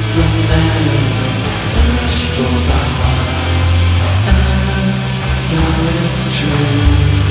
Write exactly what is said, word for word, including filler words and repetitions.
It's a matter of touch for my heart, and so it's true.